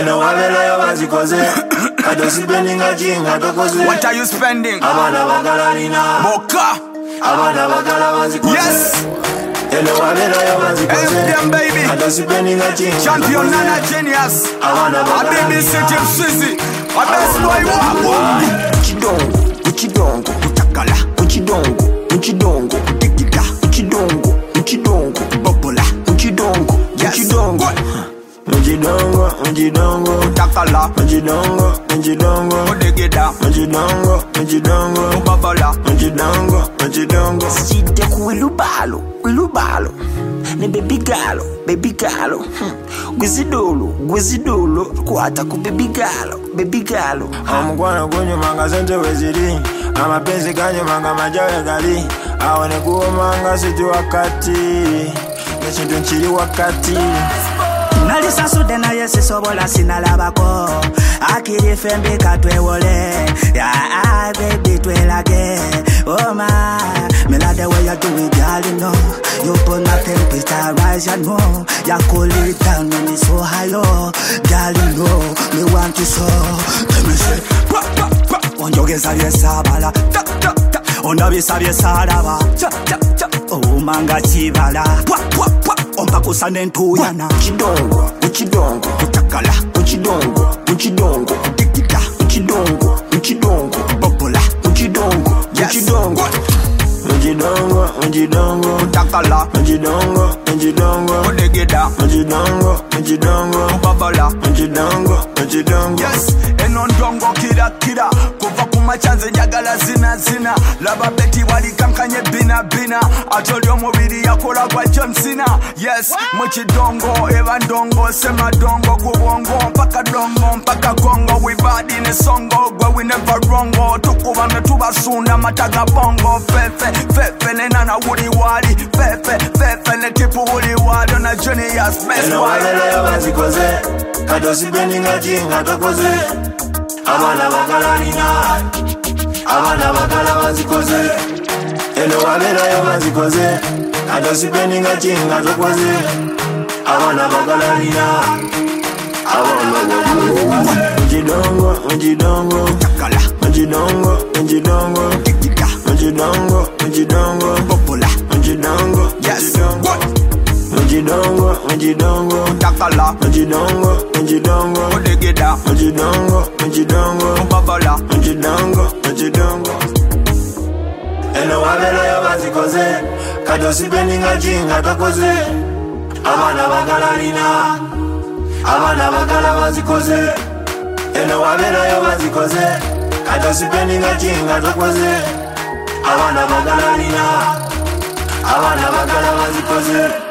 eno wabela yo bazikoze kado spending a jinga tokoze. What are you spending? Abana bagala nina Boka. abana bagala bazikoze. Yes. Eno wabela yo bazikoze MDM baby. kado spending a jinga Champion Nana Genius. abana bagala BBC Team Swizzy. A best boy wako. Uchidongo utakala uchidongo utikita uchidongo bobola uchidongo uchidongo Utakala. uchidongo Udigida. uchidongo Bobola. uchidongo Sijide kuilubalo ne baby galo gwizidolo kwata ku baby galo amugwana kunyo manga sente weziri amapenzi kanyo manga majawe gali awone kuomanga siti wakati nekintu nkiri wakati nali sasude naye sisobola sinalabako akiri fembi katwewole ya baby twelage oh my me like the way you do it girl you know you put my temperature rise you know you cool it down when it's so high oh girl you know me want you so let me say onjogeza byesabala ondabisa byesalaba oh manga chibala ompakusa nentuyana uchidongo utakala uchidongo utikita uchidongo bobola uchidongo Utakala. uchidongo Udigida. uchidongo Bobola. uchidongo Yes, eno ndongo kira kuva kumachanze njagala zina laba beti walikankanye bina atoli omubiri yakola gwa John Cena. Yes, muchidongo eba ndongo sema dongo kubongo mpaka gongo we bad in a songo gwe we never wrongo tukuba netubasunda mataga bongo fefe nenana wuli wali fefe ne tipu wuli wali na Genius best eno wabela yo bazikoze kado spending a jinga tokoze abana bagala nina abana bagala bazikoze eno wabela yo bazikoze kado spending a jinga tokoze abana bagala nina abana uchidongo utakala uchidongo tikita uchidongo bobola uchidongo yes uchidongo utakala uchidongo udigida uchidongo bobola uchidongo eno wabela yo bazikoze kado spending a jinga tokoze abana bagala nina abana bagala bazikoze eno wabela yo bazikoze kado spending a jinga tokoze abana bagala nina abana bagala bazikoze